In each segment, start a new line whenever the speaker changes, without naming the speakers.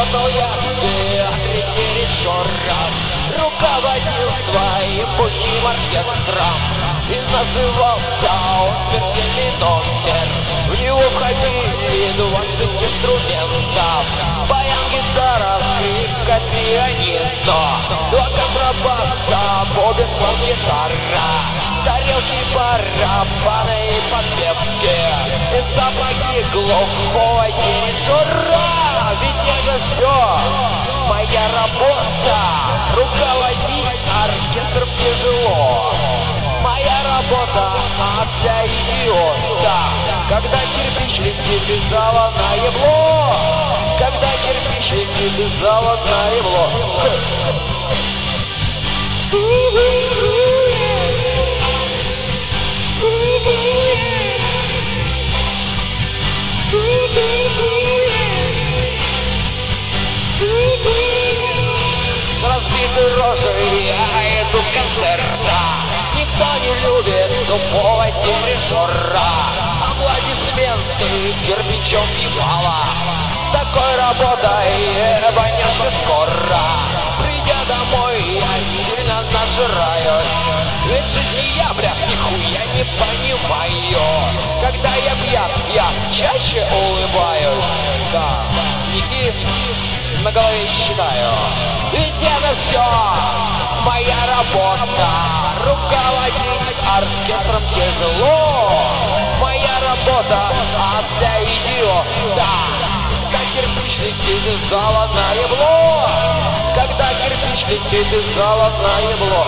Работал я в театре дирижером, руководил своим бухим оркестром. И назывался он «Смертельный номер». В него входили 20 инструментов: баян, гитара, скрипка, пианино, 2 контрабаса, бубен, бас-гитара, тарелки, барабаны и подпевки, и сапоги глухого дирижера. Ведь это все моя работа. Руководить оркестром тяжело. Моя работа, а для идиота. Когда кирпич летит из зала на ебло, когда кирпич летит из зала на ебло. С разбитой рожей я иду с концерта. Никто не любит тупого дирижера. Аплодисменты кирпичом ебало. С такой работой банешься скоро. Придя домой, я сильно нажираюсь. Ведь жизни я, блядь, нихуя не понимаю. Когда я пьян, я чаще улыбаюсь. Да, синяки на голове считаю. Ведь это все моя работа. Руководить оркестром тяжело. Моя работа, а для идиота. Когда кирпич летит из зала на ебло, когда кирпич летит из зала на ебло.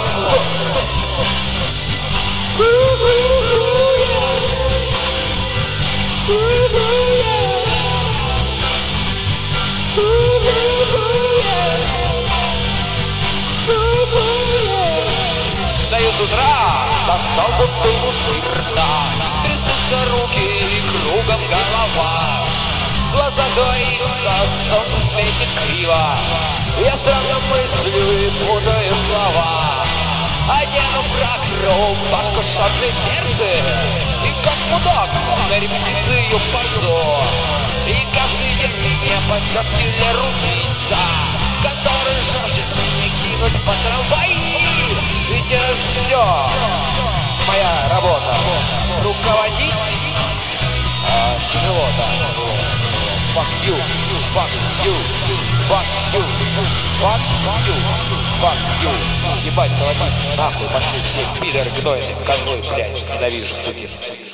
Встаю с утра, достал бутылку спирта, трясутся руки и кругом голова. В глазах двоится, солнце светит криво. Я странно мыслю и путаю слова. Одену фрак, рубашку, шорты, берцы, и как мудак на репетицию пойду. И каждый день меня пасет киллер-убийца, который жаждет меня кинуть по трамваи. Ведь это все моя работа. Руководить тяжело-то. Fuck you, fuck you, fuck you, fuck you, fuck you. Ебать, колотись, нахуй, пошли все пидоры, гнойные, козлы, блядь, ненавижу, суки.